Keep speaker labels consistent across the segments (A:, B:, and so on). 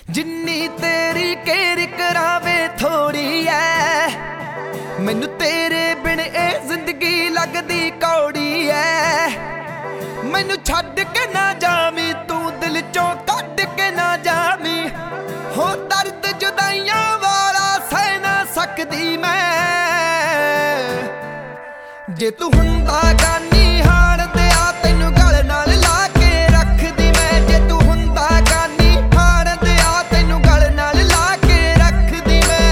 A: जिन्नी तेरी केर करावे थोड़ी है, मैनू तेरे बिन ए जिंदगी लगदी कौड़ी है। मैनू छड्ड के ना जावी तू दिल चों कढ के ना जावी, हो दर्द जुदाइयां वाला सह ना सकदी मैं। जे तू हुंदा गानी हाण दिया तैनू गल नाल ला के रखदी मैं। जे तू हुंदा गानी हाण दिया तैनू गल नाल ला के रखदी मैं।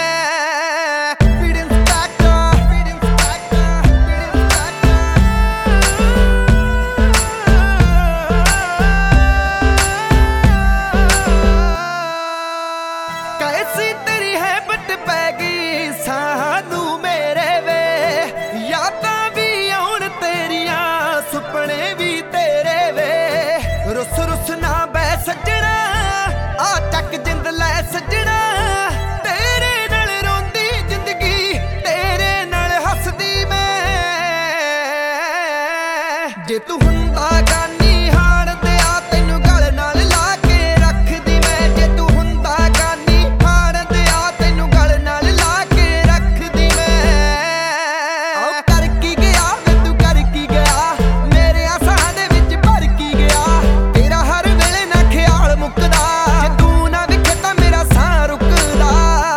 A: Beat inspector, beat inspector, beat inspector. कैसी तेरी है बट पै गई सानू मेरे वे, यादां भी आउण तेरियां सुपने भी तेरे वे। रुस रुस ना बै सजना आ चक जिंद लै सजना, तेरे नाल रोंदी जिंदगी तेरे नाल हसदी मैं। जे तू हुंदा गानी हाण दिया तैनू गल नाल ला के रखदी मैं। जे तू हुंदा गानी हाण दिया तैनू गल नाल ला के रखदी मैं। ओ कर की गया वे तू कर की गया, मेरे आसां दे विच भर की गया। तेरा हर वेले ना ख्याल मुकदा, जे तू ना विखे तां मेरा साह रुकदा।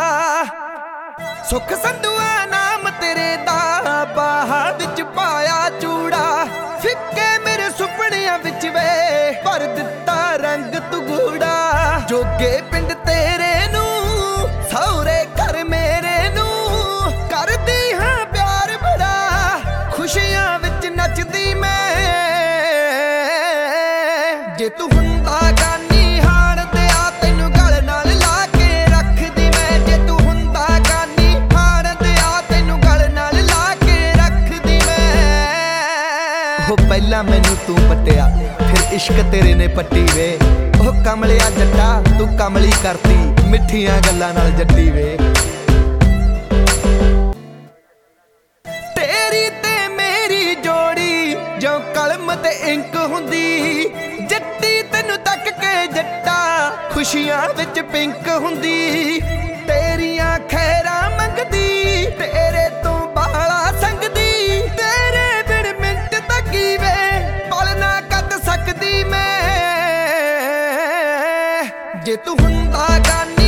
A: सुख संधुआ नाम तेरे दा बाह विच पाया चूड़ा, फिक्के मेरे सुपनियां विच वे भर दिता रंग तू गूड़ा। जोगे पिंड तेरे नू सौरे घर मेरे नू करदी हां प्यार बड़ा, खुशियां विच नचदी मैं। जे तू हुंदा गानी हाण दिया तैनू गल नाल ला के रखदी मैं। जे तू हुंदा गानी हाण दिया तैनू गल नाल ला के रखदी मैं। हो पहला मैनू तू पट्टिया फिर इश्क तेरे ने पट्टी वे। ओ कमलिया जट्टा तू कमली करती, मिठियां गल्लां नाल जट्टी वे। तेरी ते मेरी जोड़ी जो कलम ते इंक हुंदी, जट्टी तैनू तक के जट्टा खुशियां विच पिंक हुंदी। तेरियां खैरां मंगदी तेरे तो बाला संगदी, तेरे बिन मिंट तकी वे पल ना कट सकदी मैं। जे तू हुंदा गानी